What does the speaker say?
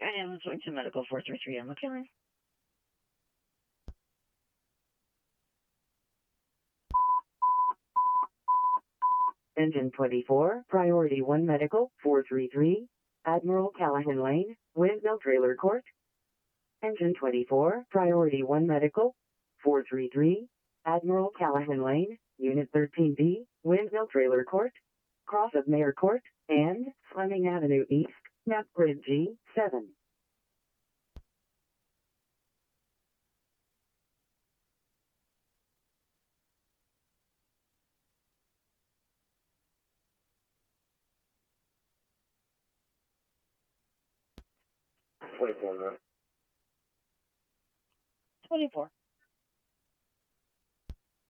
I am going to medical 433. I'm okay. Engine 24, Priority 1 Medical, 433, Admiral Callahan Lane, Windmill Trailer Court. Engine 24, Priority 1 Medical, 433, Admiral Callahan Lane, Unit 13B, Windmill Trailer Court, Cross of Mayor Court, and Fleming Avenue East, Map Grid G7. Twenty-four.